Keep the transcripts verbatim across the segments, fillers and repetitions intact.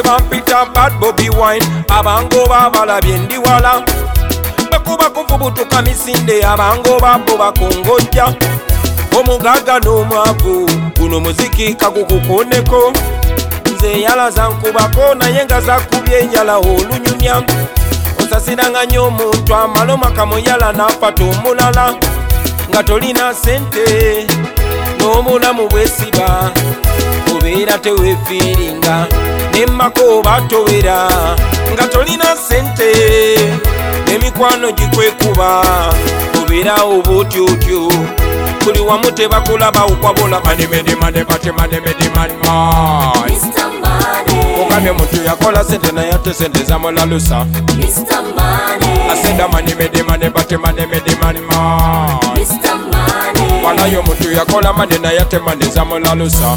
bampita bad Bobby Wine abango babalabye ndi wala bakuba kuvubutuka misinde abango babo bakongojja omugaga n'omwavu guno muziki kagukukoneko nze yalaza nkubako naye nga zakubye enjala olunyumya osasiranga nnyo omuntu amaloma kamuyala n'afata omulala nga tolina sente n'omulamu bwesiba obeera teweefiiringa nemmako oba towera nga tolina sente n'emikwano gikwekuba obeera oba otyo otyo buli wamu tebakulaba ukwabola manemedimanebatemanimedimaniman okamye omuntu yakola sente naye ate sente zamulalusa asenda manemedimanebatemanimedimaniman walayo omuntu yakola mane naye ate mane zamulalusa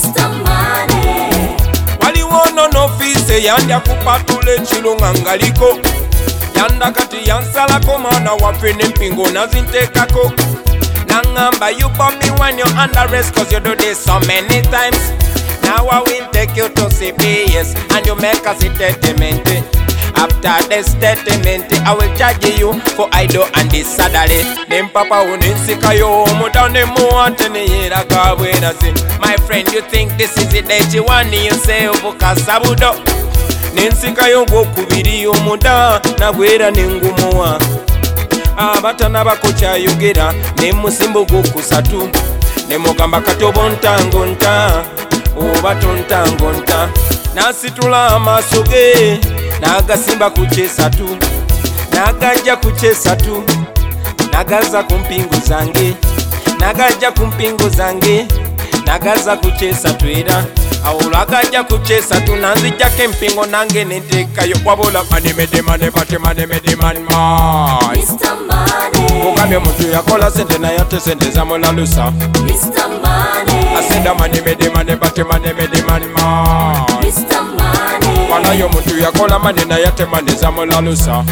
waliwo no n'ofiisi eyandya kupatula ekiro nga ngaliko yanda kati yansalako mwana waffe n'empingo nazinteekako nangamba you Bobby when you're under arrest cause you do this so many times. Now I will take you to C P S and you make a statement. After the statement I will charge you for idle and disorderly. Name papa uninsika yo mutane muante niyera kabwerazi. My friend, you think this is the day you want you say uvukasabudo ninsika yo gwokubiri omuda nagwera nengumuwa abatana bakokyayogera nemusimbo gwokusatu nemugamba katobo ntangonta oba tontangonta nasitula amaaso ge nagasimba ku kyesatu nagajja ku kyesatu nagaza ku mpingo zange nagajja ku mpingo zange nagaza ku kyesatu era awulagajja ku kyesatu nanzijjako empingo nange nenteekayo wabola manemedimanebatemanimedimaniman okamye omuntu yakola sente naye ate sente zamulalusa asenda manemedimanebatemanimedimaniman walayo omuntu yakola mane naye ate mane zamulalusa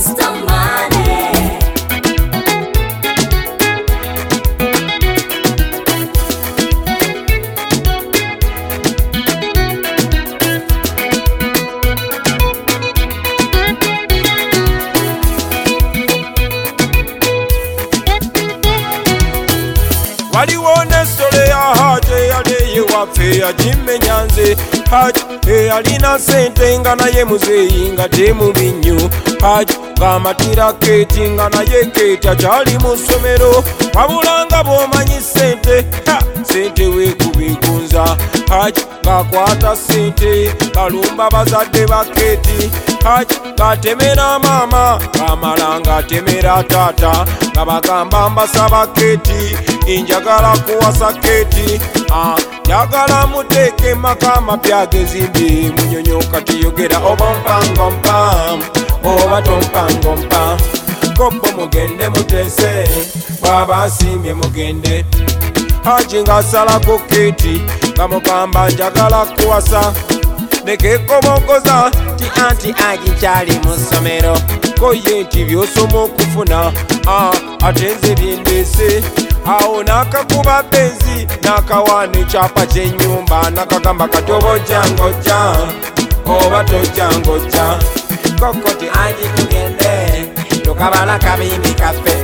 waliwo nesole ya Haji eyaleye waffe yagimenyanze Haji eyalina sente nga naye muzeeyi nga temubi nnyo Haji ng'amatira keeti nga naye keeti akyali mu ssomero wabula nga bw'omanyi sente sente weekubigunza Haji ng'akwata sente kalumba bazadde ba keeti Haji ng'atemera maama ng'amala ng'atemera taata nga bagamba mbasaba keeti injagala kuwasa keeti njagala muteeke maka amapya agezimbye munyonyoka tiyogera oba mpangompa oba tompangompa kopo mugende muteese bw'aba asiimye mugende Haji ng'asalako keeti nga mugamba njagala kuwasa nekekobogoza ti anti Haji kyali mu ssomero koye nti by'osoma okufuna ate nze byendeese awo nakakuba benzi nakawana ekyapa ky'ennyumba nakagamba kati oba ojjangojja oba tojjangojja kokoti Haji tugende tukabala kabimbi kaffe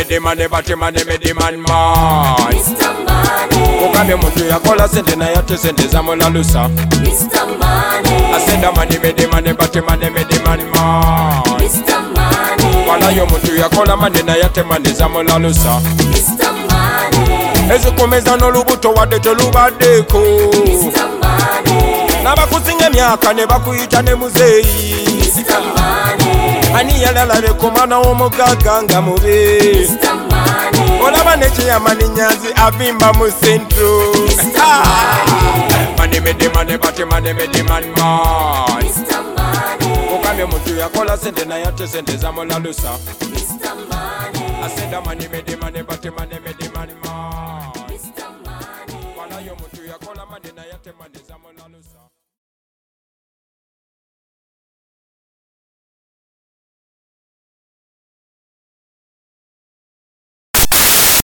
manemedimanebatemanimedimaniman okamye omuntu yakola sente naye ate sente zamulalusa asenda manemedimanebatemanimedimaniman walayo omuntu yakola mane naye ate mane zamulalusa ezikomeza n'olubuto wadde telubaddeko n'abakusinga emyaka ne bakuyita ne muzeeyi ani yalalabeko mwana w'omugagga nga mube olaba nekyeyamaninyanzi avimba mu sentro manemedimanebatemanimedimaniman okamye omuntu yakola sente naye ate sente zamulalusa asenda manemedimanebatemanimedimaniman walayo omuntu yakola mane naye ate mane zamulalusa